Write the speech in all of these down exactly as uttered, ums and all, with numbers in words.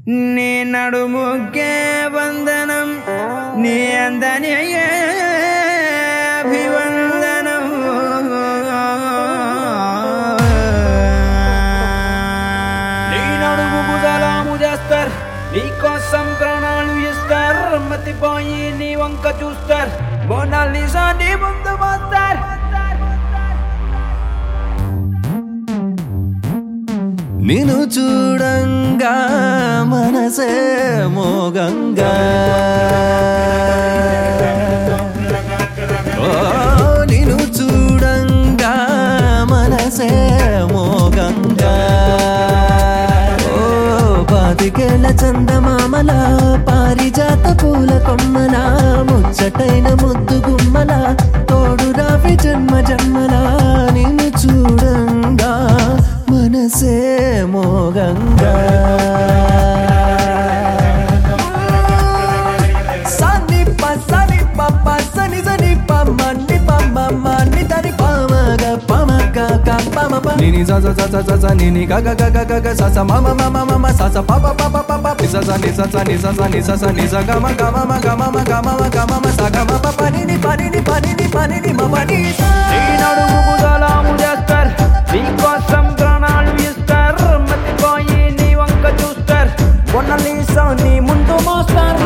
నీ నడుముకే వందనం నీ అందని అభివందనం నీ నడుముకు సలాము చేస్తారు నీకోసం ప్రాణాలు ఇస్తారు మతిపోయి నీ వంక చూస్తారు మోనాలిసా నీ ముందు పోస్తారు నిన్ను చూడంగా మనసే మోగంగా ఓ నిన్ను చూడంగా మనసే మోగంగా ఓ పాతికేళ్ల చందమామల పారిజాత పూల కొమ్మల ముచ్చటైన ముద్దు గుమ్మల తోడు రావి జన్మ జన్మల నిన్ను చూడంగా మనసే మోగంగా సని ప సని ప ప సని సని ప మని ప మ మని తని ప మ గ ప మ గ గ ప మ ప ని ని స స స స స ని ని గ గ గ గ గ గ స స మ మ మ మ మ మ స స ప ప ప ప ప ప పి స స ని స స ని స స ని స స ని స గ మ గ మ మ గ మ మ గ మ మ గ మ మ స గ మ ప ప ని ని ప ని ని ప ని ని ప ని ని మ ప ని స నీ నడుముకు సలాము చేస్తారు నీకోసం ప్రాణాలు ఇస్తారు మతిపోయి నీ వంక చూస్తారు మోనాలిసా నీ ముందు మోస్తారు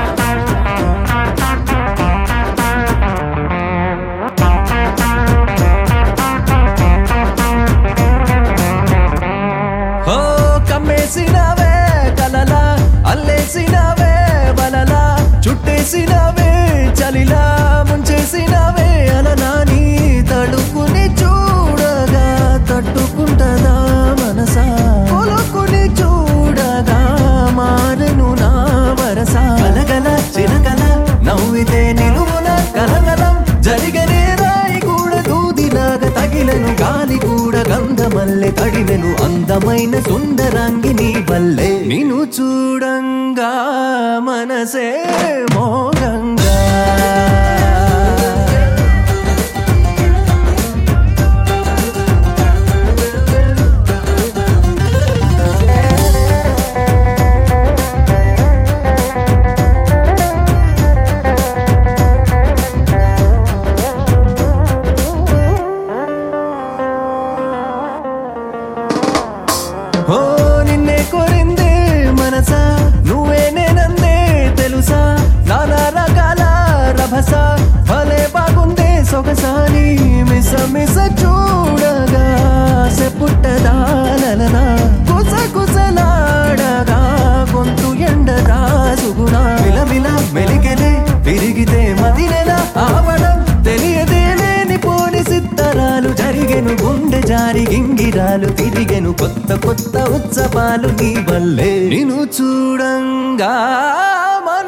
ఓ కమ్మేసినవే కలలా అల్లేసినవే బలలా చుట్టేసినవే చలిలా ముంచేసినవే అలనా నీ తడుకుని చూడగా తట్టుకుంటదా మనసా కొలుకుని చూడగా మారను నా వరస కలగల చిరకల నవ్వితే నిలువున కలగలం జరిగనే రాయి కూడా దూదిలాగా తగిలను గాలి కూడా గంధమల్లె తడినెను అందమైన సుందరాంగిని వల్లే నిన్ను చూడంగా మనసే మోగంగా ఓ నిన్నే కోరిందే మనసా నువ్వే నేనందే తెలుసా నానా రకాల రభస భలే బాగుందే సొగసాని మిస మిస చూడగా సెపుట్టదాలనా కుస కుసలాడగా గొంతు ఎండగా సుగుణ మిలమిల మెలికెలే తిరిగితే మదినెలా ఆవడం తెలియదే లేని పోని సిద్ధరాలు జరిగెను గుండె జారి గింగిరాలు తిరిగెను కొత్త కొత్త ఉత్సవాలు నీ వల్లే నిన్ను చూడంగా మన